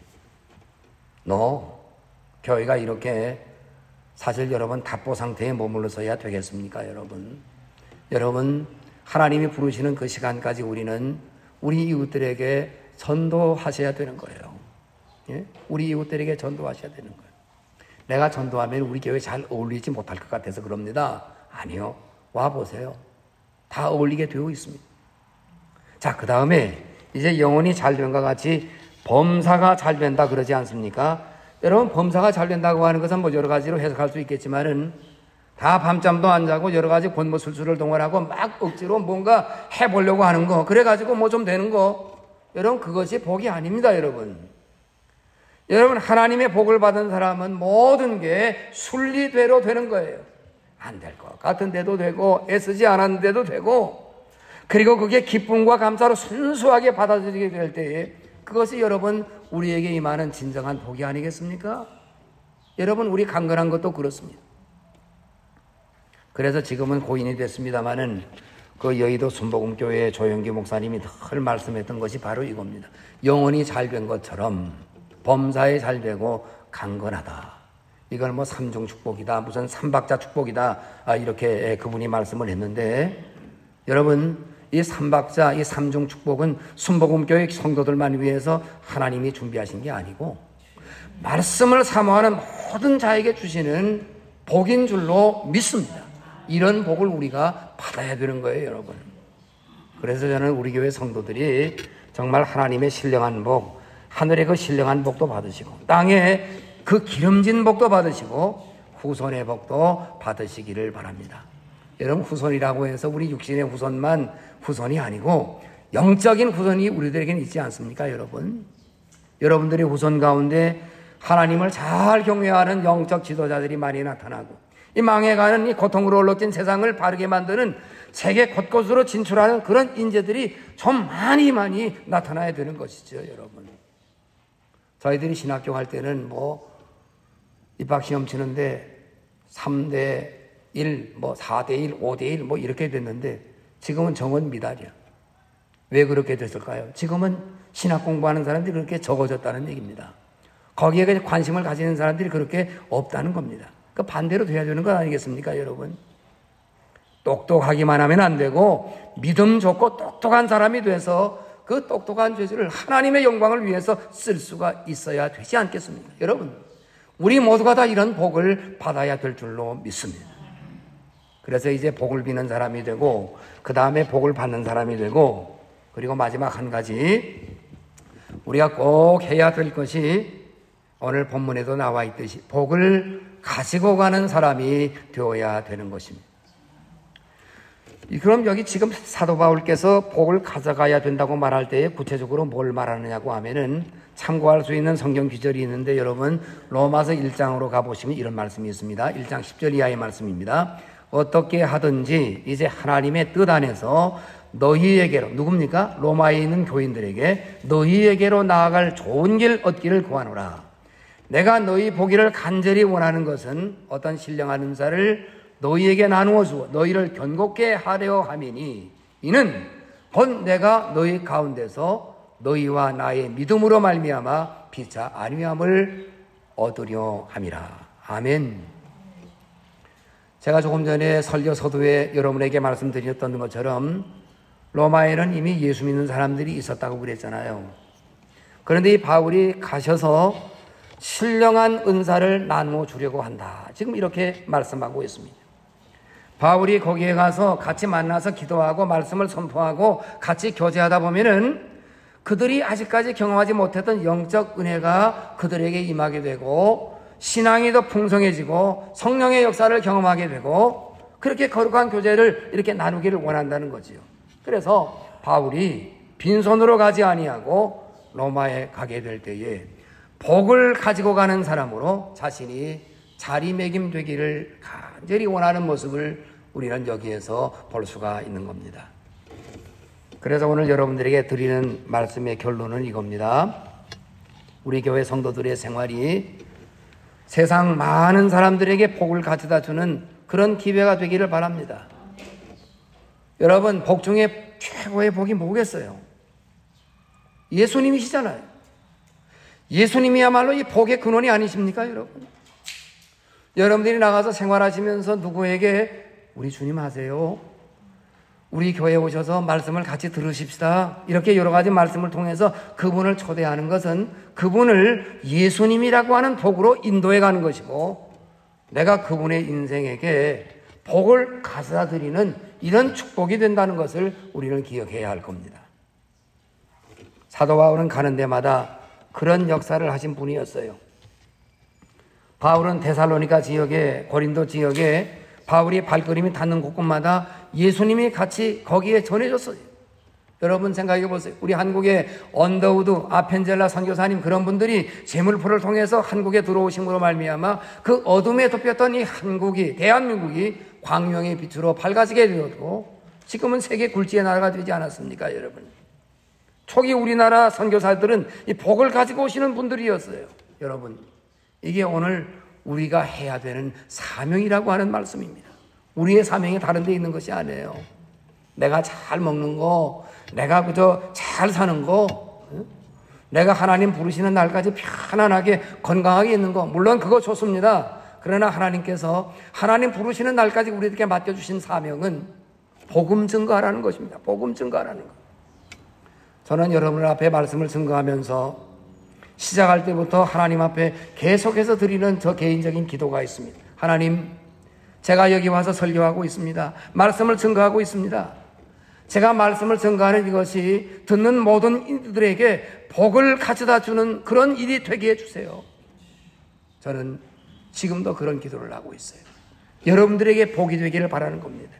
너 교회가 이렇게 사실 여러분 답보 상태에 머물러서야 되겠습니까, 여러분? 여러분 하나님이 부르시는 그 시간까지 우리는 우리 이웃들에게 전도하셔야 되는 거예요. 예? 우리 이웃들에게 전도하셔야 되는 거예요. 내가 전도하면 우리 교회 잘 어울리지 못할 것 같아서 그럽니다. 아니요. 와보세요. 다 어울리게 되어 있습니다. 자, 그 다음에 이제 영혼이 잘 된 것 같이 범사가 잘 된다 그러지 않습니까? 여러분 범사가 잘 된다고 하는 것은 뭐 여러 가지로 해석할 수 있겠지만은 다 밤잠도 안 자고 여러 가지 권모술수를 동원하고 막 억지로 뭔가 해보려고 하는 거, 그래가지고 뭐 좀 되는 거, 여러분 그것이 복이 아닙니다, 여러분. 여러분 하나님의 복을 받은 사람은 모든 게 순리대로 되는 거예요. 안 될 것 같은데도 되고 애쓰지 않았는데도 되고, 그리고 그게 기쁨과 감사로 순수하게 받아들이게 될 때에 그것이 여러분 우리에게 임하는 진정한 복이 아니겠습니까? 여러분 우리 강건한 것도 그렇습니다. 그래서 지금은 고인이 됐습니다마는 그 여의도 순복음교회 조영기 목사님이 늘 말씀했던 것이 바로 이겁니다. 영혼이 잘 된 것처럼 범사에 잘 되고 강건하다. 이걸 뭐 삼중 축복이다, 무슨 삼박자 축복이다, 아, 이렇게 그분이 말씀을 했는데, 여러분 이 삼박자, 이 삼중 축복은 순복음교회 성도들만 위해서 하나님이 준비하신 게 아니고 말씀을 사모하는 모든 자에게 주시는 복인 줄로 믿습니다. 이런 복을 우리가 받아야 되는 거예요, 여러분. 그래서 저는 우리 교회 성도들이 정말 하나님의 신령한 복, 하늘의 그 신령한 복도 받으시고 땅에 그 기름진 복도 받으시고 후손의 복도 받으시기를 바랍니다. 여러분 후손이라고 해서 우리 육신의 후손만 후손이 아니고 영적인 후손이 우리들에게는 있지 않습니까, 여러분? 여러분들의 후손 가운데 하나님을 잘 경외하는 영적 지도자들이 많이 나타나고 이 망해가는 이 고통으로 얼룩진 세상을 바르게 만드는 세계 곳곳으로 진출하는 그런 인재들이 좀 많이 많이 나타나야 되는 것이죠, 여러분. 저희들이 신학교 할 때는 뭐 입학 시험 치는데 삼 대 일, 뭐 사 대 일, 오 대 일 뭐 이렇게 됐는데 지금은 정원 미달이야. 왜 그렇게 됐을까요? 지금은 신학 공부하는 사람들이 그렇게 적어졌다는 얘기입니다. 거기에 관심을 가지는 사람들이 그렇게 없다는 겁니다. 그 반대로 돼야 되는 거 아니겠습니까, 여러분? 똑똑하기만 하면 안 되고 믿음 좋고 똑똑한 사람이 돼서 그 똑똑한 죄를 하나님의 영광을 위해서 쓸 수가 있어야 되지 않겠습니까? 여러분, 우리 모두가 다 이런 복을 받아야 될 줄로 믿습니다. 그래서 이제 복을 비는 사람이 되고 그 다음에 복을 받는 사람이 되고 그리고 마지막 한 가지 우리가 꼭 해야 될 것이 오늘 본문에도 나와 있듯이 복을 가지고 가는 사람이 되어야 되는 것입니다. 그럼 여기 지금 사도 바울께서 복을 가져가야 된다고 말할 때에 구체적으로 뭘 말하느냐고 하면은 참고할 수 있는 성경 구절이 있는데 여러분 로마서 일 장으로 가보시면 이런 말씀이 있습니다. 일 장 십 절 이하의 말씀입니다. 어떻게 하든지 이제 하나님의 뜻 안에서 너희에게로, 누굽니까? 로마에 있는 교인들에게 너희에게로 나아갈 좋은 길 얻기를 구하노라. 내가 너희 보기를 간절히 원하는 것은 어떤 신령한 은사를 너희에게 나누어 주어 너희를 견고케 하려 함이니 이는 곧 내가 너희 가운데서 너희와 나의 믿음으로 말미암아 피차 안위함을 얻으려 함이라. 아멘. 제가 조금 전에 설교 서두에 여러분에게 말씀드렸던 것처럼 로마에는 이미 예수 믿는 사람들이 있었다고 그랬잖아요. 그런데 이 바울이 가셔서 신령한 은사를 나누어 주려고 한다. 지금 이렇게 말씀하고 있습니다. 바울이 거기에 가서 같이 만나서 기도하고 말씀을 선포하고 같이 교제하다 보면은 그들이 아직까지 경험하지 못했던 영적 은혜가 그들에게 임하게 되고 신앙이 더 풍성해지고 성령의 역사를 경험하게 되고 그렇게 거룩한 교제를 이렇게 나누기를 원한다는 거지요. 그래서 바울이 빈손으로 가지 아니하고 로마에 가게 될 때에 복을 가지고 가는 사람으로 자신이 자리매김되기를 간절히 원하는 모습을 우리는 여기에서 볼 수가 있는 겁니다. 그래서 오늘 여러분들에게 드리는 말씀의 결론은 이겁니다. 우리 교회 성도들의 생활이 세상 많은 사람들에게 복을 가져다 주는 그런 기회가 되기를 바랍니다. 여러분, 복 중에 최고의 복이 뭐겠어요? 예수님이시잖아요. 예수님이야말로 이 복의 근원이 아니십니까, 여러분? 여러분들이 나가서 생활하시면서 누구에게 우리 주님 하세요? 우리 교회에 오셔서 말씀을 같이 들으십시다. 이렇게 여러 가지 말씀을 통해서 그분을 초대하는 것은 그분을 예수님이라고 하는 복으로 인도해 가는 것이고 내가 그분의 인생에게 복을 가져다 드리는 이런 축복이 된다는 것을 우리는 기억해야 할 겁니다. 사도 바울은 가는 데마다 그런 역사를 하신 분이었어요. 바울은 데살로니가 지역에, 고린도 지역에 바울이 발걸음이 닿는 곳곳마다 예수님이 같이 거기에 전해줬어요. 여러분 생각해 보세요. 우리 한국의 언더우드, 아펜젤라 선교사님 그런 분들이 재물포를 통해서 한국에 들어오심으로 말미암아 그 어둠에 덮였던 이 한국이, 대한민국이 광명의 빛으로 밝아지게 되었고 지금은 세계 굴지의 나라가 되지 않았습니까, 여러분? 초기 우리나라 선교사들은 이 복을 가지고 오시는 분들이었어요. 여러분, 이게 오늘 우리가 해야 되는 사명이라고 하는 말씀입니다. 우리의 사명이 다른 데 있는 것이 아니에요. 내가 잘 먹는 거, 내가 그저 잘 사는 거, 내가 하나님 부르시는 날까지 편안하게 건강하게 있는 거, 물론 그거 좋습니다. 그러나 하나님께서 하나님 부르시는 날까지 우리에게 맡겨주신 사명은 복음 증거하라는 것입니다. 복음 증거하라는 것. 저는 여러분 앞에 말씀을 증거하면서 시작할 때부터 하나님 앞에 계속해서 드리는 저 개인적인 기도가 있습니다. 하나님, 제가 여기 와서 설교하고 있습니다. 말씀을 증거하고 있습니다. 제가 말씀을 증거하는 이것이 듣는 모든 이들에게 복을 가져다 주는 그런 일이 되게 해주세요. 저는 지금도 그런 기도를 하고 있어요. 여러분들에게 복이 되기를 바라는 겁니다.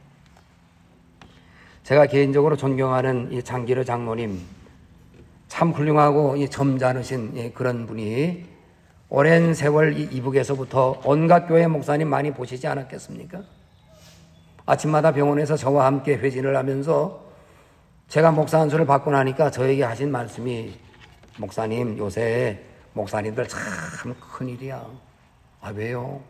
제가 개인적으로 존경하는 이 장기르 장로님, 참 훌륭하고 이 점잖으신 그런 분이 오랜 세월 이 이북에서부터 온갖 교회 목사님 많이 보시지 않았겠습니까? 아침마다 병원에서 저와 함께 회진을 하면서 제가 목사 안수를 받고 나니까 저에게 하신 말씀이 목사님, 요새 목사님들 참 큰일이야. 아, 왜요?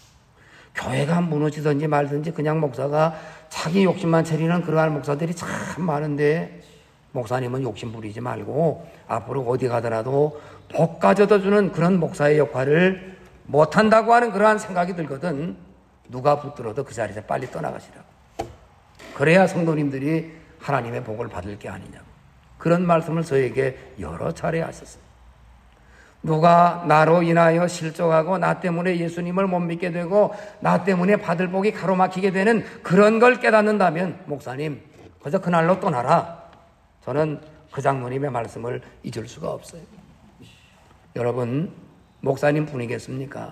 교회가 무너지든지 말든지 그냥 목사가 자기 욕심만 차리는 그러한 목사들이 참 많은데, 목사님은 욕심 부리지 말고 앞으로 어디 가더라도 복 가져다 주는 그런 목사의 역할을 못한다고 하는 그러한 생각이 들거든. 누가 붙들어도 그 자리에서 빨리 떠나가시라고. 그래야 성도님들이 하나님의 복을 받을 게 아니냐고. 그런 말씀을 저에게 여러 차례 하셨어요. 누가 나로 인하여 실족하고 나 때문에 예수님을 못 믿게 되고 나 때문에 받을 복이 가로막히게 되는 그런 걸 깨닫는다면 목사님 그저 그날로 떠나라. 저는 그 장로님의 말씀을 잊을 수가 없어요. 여러분, 목사님 뿐이겠습니까?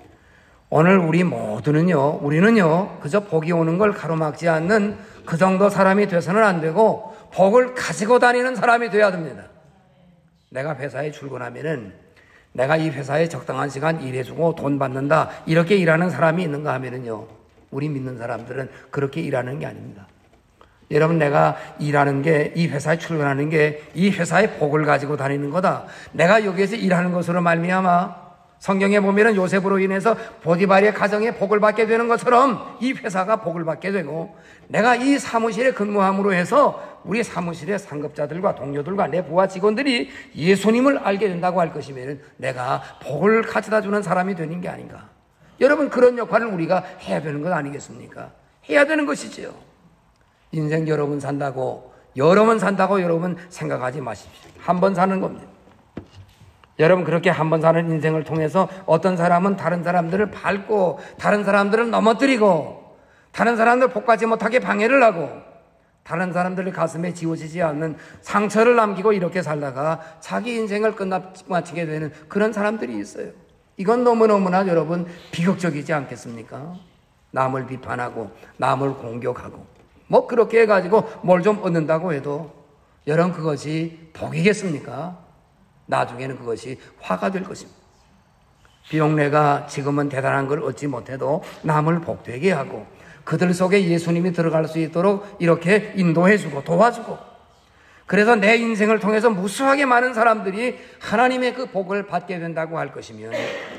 오늘 우리 모두는요, 우리는요 그저 복이 오는 걸 가로막지 않는 그 정도 사람이 돼서는 안 되고 복을 가지고 다니는 사람이 돼야 됩니다. 내가 회사에 출근하면은 내가 이 회사에 적당한 시간 일해주고 돈 받는다 이렇게 일하는 사람이 있는가 하면은요, 우리 믿는 사람들은 그렇게 일하는 게 아닙니다. 여러분, 내가 일하는 게, 이 회사에 출근하는 게 이 회사의 복을 가지고 다니는 거다. 내가 여기에서 일하는 것으로 말미암아 성경에 보면은 요셉으로 인해서 보디발의 가정에 복을 받게 되는 것처럼 이 회사가 복을 받게 되고, 내가 이 사무실에 근무함으로 해서 우리 사무실의 상급자들과 동료들과 내 부하 직원들이 예수님을 알게 된다고 할 것이면 내가 복을 가져다 주는 사람이 되는 게 아닌가. 여러분, 그런 역할을 우리가 해야 되는 것 아니겠습니까? 해야 되는 것이지요. 인생 여러 번 산다고, 여러 번 산다고 여러분 생각하지 마십시오. 한 번 사는 겁니다. 여러분, 그렇게 한 번 사는 인생을 통해서 어떤 사람은 다른 사람들을 밟고, 다른 사람들을 넘어뜨리고, 다른 사람들 복받지 못하게 방해를 하고, 다른 사람들의 가슴에 지워지지 않는 상처를 남기고 이렇게 살다가 자기 인생을 끝마치게 되는 그런 사람들이 있어요. 이건 너무너무나 여러분 비극적이지 않겠습니까? 남을 비판하고 남을 공격하고 뭐 그렇게 해가지고 뭘 좀 얻는다고 해도 여러분 그것이 복이겠습니까? 나중에는 그것이 화가 될 것입니다. 비록 내가 지금은 대단한 걸 얻지 못해도 남을 복되게 하고 그들 속에 예수님이 들어갈 수 있도록 이렇게 인도해주고 도와주고, 그래서 내 인생을 통해서 무수하게 많은 사람들이 하나님의 그 복을 받게 된다고 할 것이면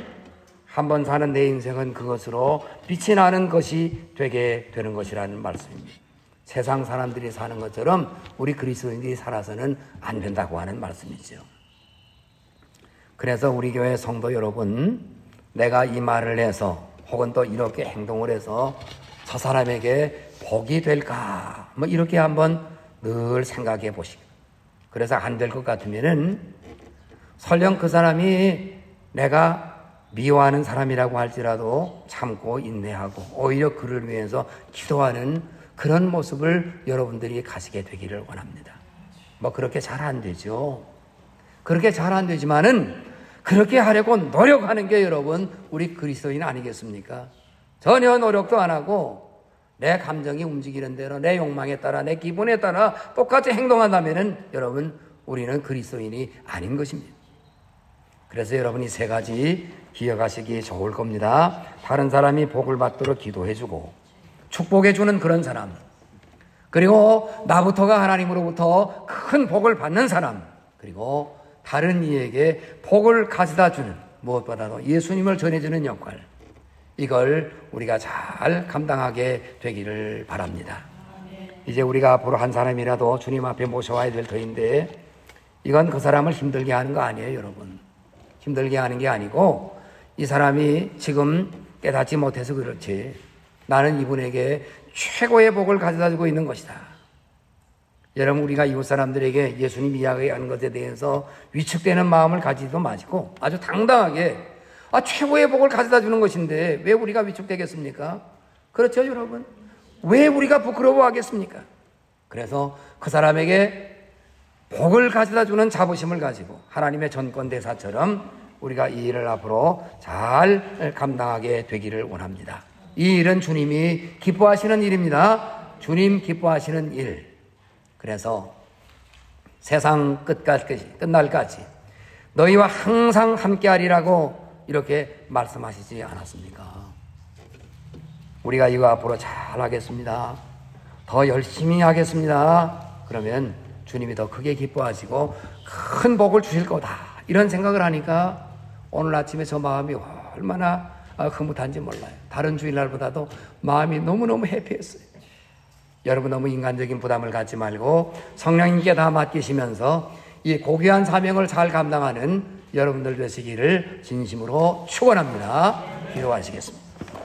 한번 사는 내 인생은 그것으로 빛이 나는 것이 되게 되는 것이라는 말씀입니다. 세상 사람들이 사는 것처럼 우리 그리스도인들이 살아서는 안 된다고 하는 말씀이죠. 그래서 우리 교회 성도 여러분, 내가 이 말을 해서 혹은 또 이렇게 행동을 해서 저 사람에게 복이 될까? 뭐 이렇게 한번 늘 생각해 보시고, 그래서 안 될 것 같으면은 설령 그 사람이 내가 미워하는 사람이라고 할지라도 참고 인내하고 오히려 그를 위해서 기도하는 그런 모습을 여러분들이 가지게 되기를 원합니다. 뭐 그렇게 잘 안 되죠. 그렇게 잘 안 되지만은 그렇게 하려고 노력하는 게 여러분 우리 그리스도인 아니겠습니까? 전혀 노력도 안 하고 내 감정이 움직이는 대로 내 욕망에 따라 내 기분에 따라 똑같이 행동한다면은 여러분 우리는 그리스도인이 아닌 것입니다. 그래서 여러분이 세 가지 기억하시기 좋을 겁니다. 다른 사람이 복을 받도록 기도해주고 축복해주는 그런 사람, 그리고 나부터가 하나님으로부터 큰 복을 받는 사람, 그리고 다른 이에게 복을 가져다주는, 무엇보다도 예수님을 전해주는 역할, 이걸 우리가 잘 감당하게 되기를 바랍니다. 이제 우리가 앞으로 한 사람이라도 주님 앞에 모셔와야 될 터인데 이건 그 사람을 힘들게 하는 거 아니에요. 여러분, 힘들게 하는 게 아니고 이 사람이 지금 깨닫지 못해서 그렇지 나는 이분에게 최고의 복을 가져다주고 있는 것이다. 여러분, 우리가 이웃 사람들에게 예수님 이야기하는 것에 대해서 위축되는 마음을 가지도 마시고 아주 당당하게 아, 최고의 복을 가져다 주는 것인데 왜 우리가 위축되겠습니까? 그렇죠, 여러분? 왜 우리가 부끄러워하겠습니까? 그래서 그 사람에게 복을 가져다 주는 자부심을 가지고 하나님의 전권대사처럼 우리가 이 일을 앞으로 잘 감당하게 되기를 원합니다. 이 일은 주님이 기뻐하시는 일입니다. 주님 기뻐하시는 일. 그래서 세상 끝까지, 끝날까지 너희와 항상 함께하리라고 이렇게 말씀하시지 않았습니까? 우리가 이거 앞으로 잘 하겠습니다. 더 열심히 하겠습니다. 그러면 주님이 더 크게 기뻐하시고 큰 복을 주실 거다. 이런 생각을 하니까 오늘 아침에 저 마음이 얼마나 흐뭇한지 몰라요. 다른 주일날보다도 마음이 너무너무 해피했어요. 여러분 너무 인간적인 부담을 갖지 말고 성령님께 다 맡기시면서 이 고귀한 사명을 잘 감당하는 여러분들 되시기를 진심으로 축원합니다. 기도하시겠습니다.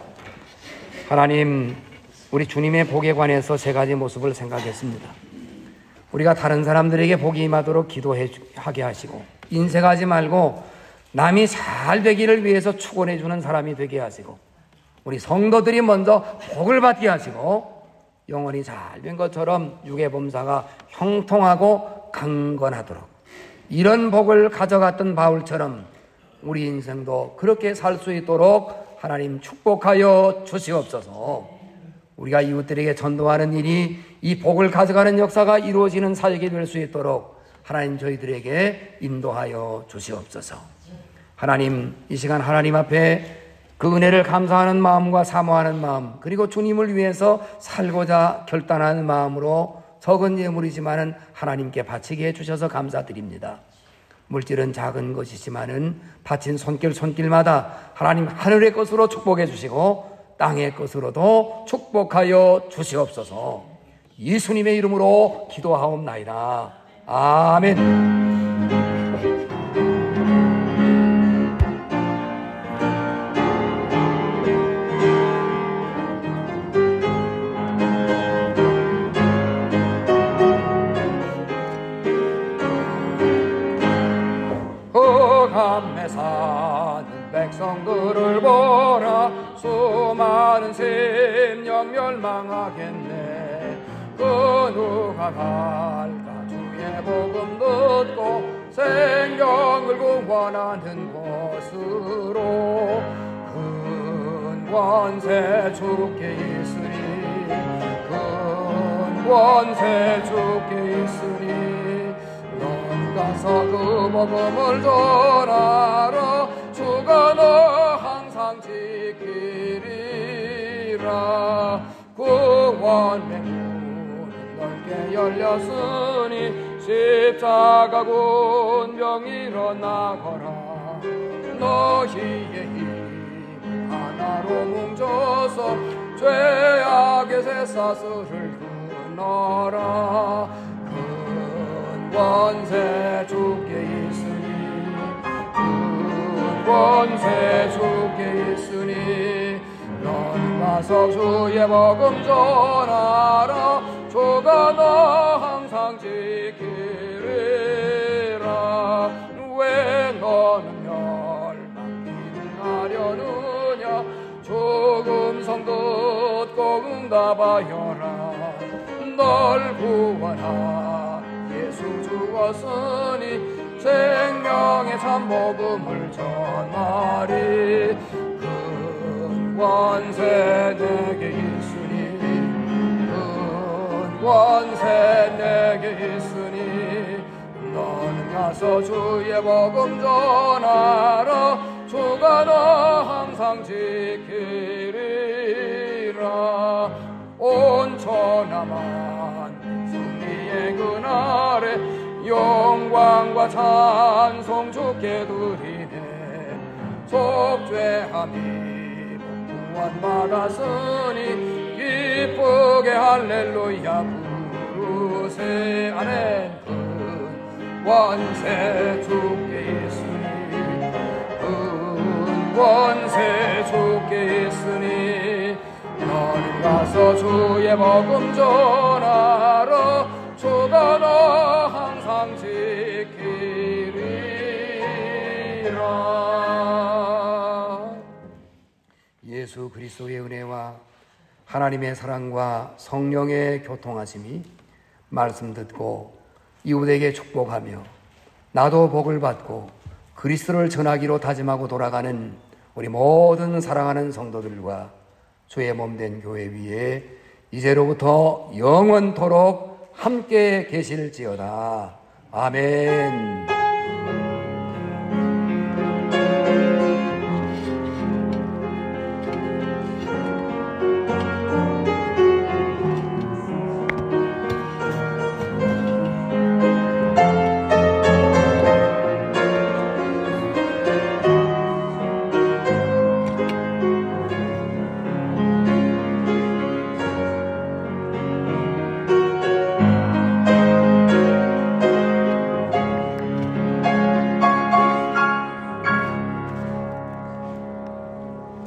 하나님, 우리 주님의 복에 관해서 세 가지 모습을 생각했습니다. 우리가 다른 사람들에게 복이 임하도록 기도하게 하시고, 인색하지 말고 남이 잘 되기를 위해서 축원해 주는 사람이 되게 하시고, 우리 성도들이 먼저 복을 받게 하시고, 영혼이 잘 된 것처럼 육의 범사가 형통하고 강건하도록, 이런 복을 가져갔던 바울처럼 우리 인생도 그렇게 살 수 있도록 하나님 축복하여 주시옵소서. 우리가 이웃들에게 전도하는 일이 이 복을 가져가는 역사가 이루어지는 사역이 될 수 있도록 하나님 저희들에게 인도하여 주시옵소서. 하나님, 이 시간 하나님 앞에 그 은혜를 감사하는 마음과 사모하는 마음, 그리고 주님을 위해서 살고자 결단하는 마음으로 적은 예물이지만은 하나님께 바치게 해주셔서 감사드립니다. 물질은 작은 것이지만은 바친 손길 손길마다 하나님 하늘의 것으로 축복해 주시고 땅의 것으로도 축복하여 주시옵소서. 예수님의 이름으로 기도하옵나이다. 아멘. 흑암에 사는 백성들을 보라. 수많은 생명 멸망하겠네. 그 누가 갈까 주의 복음 듣고 생명을 구원하는 곳으로. 큰 권세 주께 있으리. 큰 권세 주께 있으리. 넌 가서 그 복음을 전하라. 주가 너 항상 지키리라. 구원의 문은 넓게 열렸으니 십자가 군병 일어나거라. 너희의 힘 하나로 뭉쳐서 죄악의 쇠사슬을 끊어라. 권세 주께 있으니. 큰 권세 주께 있으니. 너는 가서 주의 복음 전하라. 주가 너 항상 지키리라. 왜 너는 멸망하려느냐. 죽음 성 듣고 응답하여라. 널 구원하 예수 죽었으니 생명의 참 복음을 전하리. 큰 권세 내게 있으니. 큰 권세 내게 있으니. 너는 가서 주의 복음 전하라. 주가 너 항상 지키리라. 온 천하만 승리의 그날에 영광과 찬송 주께 드리네. 속죄함이 구원 받았으니 기쁘게 할렐루야 부르세. 아멘. 큰 권세 주께 있으니. 큰 권세 주께 있으니. 너는 가서 주의 복음 전하라. 주가 너 항상 지키리라. 예수 그리스도의 은혜와 하나님의 사랑과 성령의 교통하심이 말씀 듣고 이웃에게 축복하며 나도 복을 받고 그리스도를 전하기로 다짐하고 돌아가는 우리 모든 사랑하는 성도들과 주의 몸된 교회 위에 이제로부터 영원토록 함께 계실지어다. 아멘.